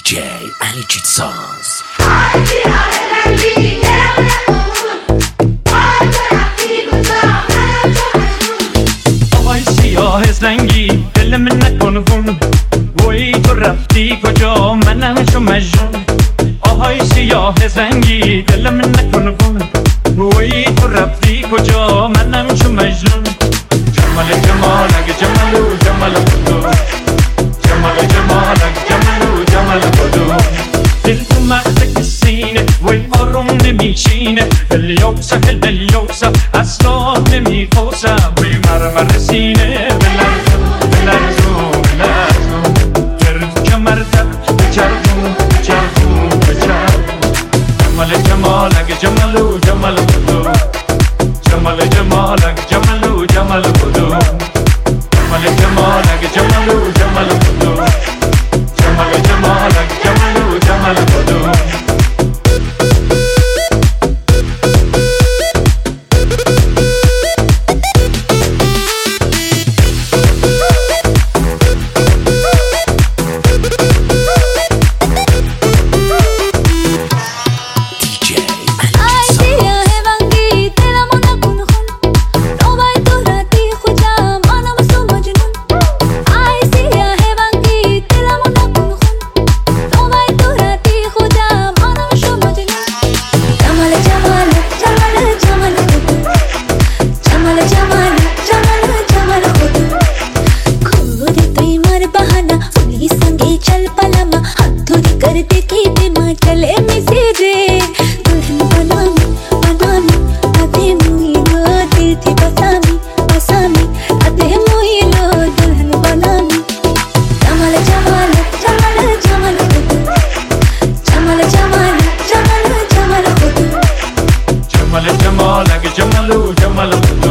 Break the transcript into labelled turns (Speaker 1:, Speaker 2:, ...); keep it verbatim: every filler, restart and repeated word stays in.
Speaker 1: جی Alicit Sons.
Speaker 2: آهای سیاه رنگی دل من نکن خون، وای تو رفتی کجا منم چو مجنون. آهای سیاه رنگی دل من نکن خون، وای تو رفتی کجا منم چو مجنون. جمال جمالک جمالو جمال خودو، جمال جمالک جمالو جمال خودو. دل تو مخت سینه وای آروم نمیشینه، دل یوسه دل یوسه اصلا نمیخوسه. وای مرمر سینه بلرزو بلرزو بلرزو، گرد کمرتر بچرخون بچرخون بچرخون. جمال جمالک جمالو جمال خودو، جمال جمالک جمالو جمال خودو. جمال جمالک جمالو جمال خودو، جمال جمالک جمالو جمال خودو. جمال جمالک جمالو جمال خودو.